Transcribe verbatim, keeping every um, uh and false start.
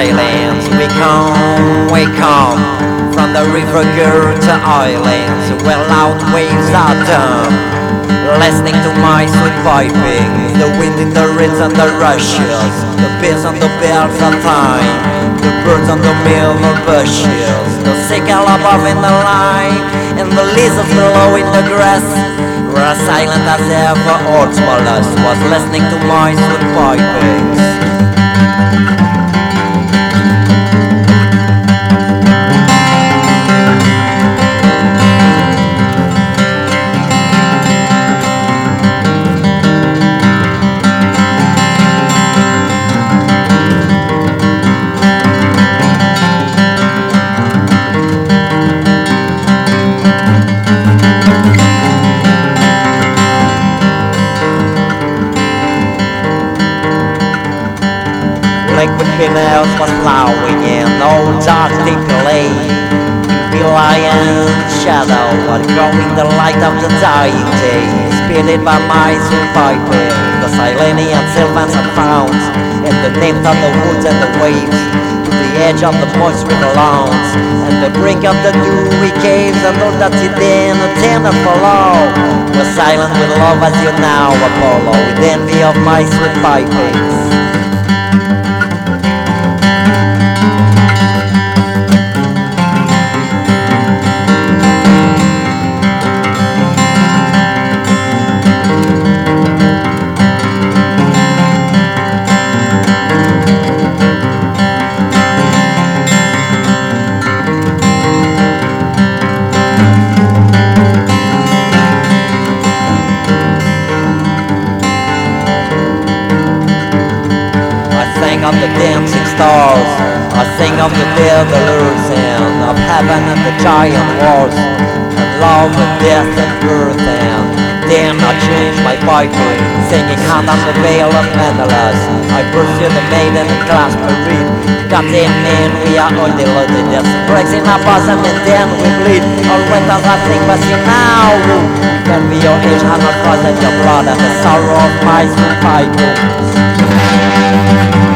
silence. We come, we come from the river girl to islands where loud waves are dumb. Listening to my sweet piping, the wind in the reeds and the rushes, the bees on the bells of time, the birds on the middle bushes, the seagull above in the line, and the lizards below in the grass. Where as silent as ever, old Smallus was listening to my sweet pipings. Liquid canals was flowing in old dark deep lake. The lion's shadow was growing the light of the dying day. Spirited by my sweet piping, the Silenian sylvans and founds, and the nymph of the woods and the waves, to the edge of the moist river lawns, and the brink of the dewy caves, and all that it then a tenor follow. Was silent with love as you now, Apollo, with envy of my sweet pipings. Of the dancing stars, I sing of the devils and of heaven and the giant wars, and love and death and birth, and then I change my piping, singing hand on the veil of Menelaus. I pursue the maiden and clasp her reed. Goddamn man, we are all deluded. There's breaks in our bosom and then we bleed. All winters I think, but see now, can be your age, have not frozen your blood, and the sorrow of my sweet pipings.